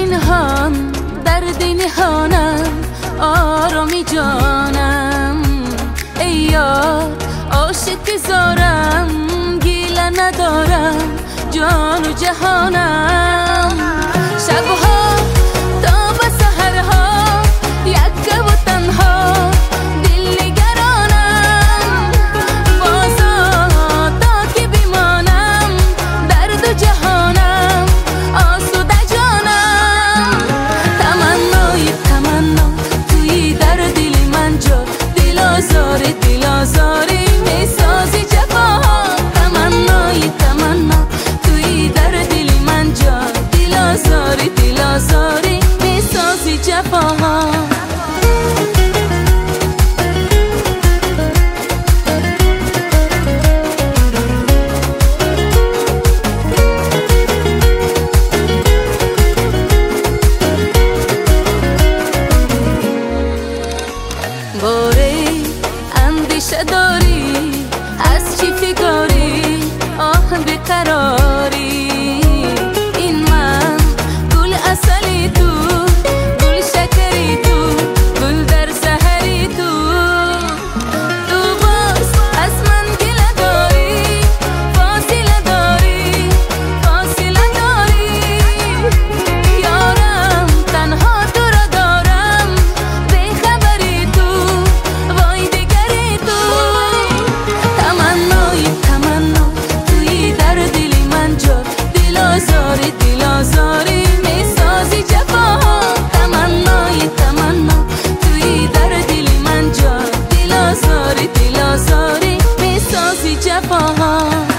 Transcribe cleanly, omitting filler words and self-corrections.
پنهان درد نهانم آرامی جانم ای یار عاشق زارم گیله ندارم جان و جهانم شبها تا به سحرها یک و تنها دل نگرانم بازا تا که بمانم در دو جهانم آسوده جانم تمنا توی در دل من جا دل آزاری میسازی جفاها تمنا توی در دل من جا دل آزاری میسازی جفاها باره اندیشه داری از چی فکاری آه بیقراری این من گل اصلی تو گل شکری تو گل در سحری تو باز از من گله داری فاصله داری یارم تنها تو را دارم بیخبری تو وای دیگری تو تمنا توی در دل من جا دل آزاری میسازی جفاها تمنا توی در دل من جا دل آزاری میسازی جفاها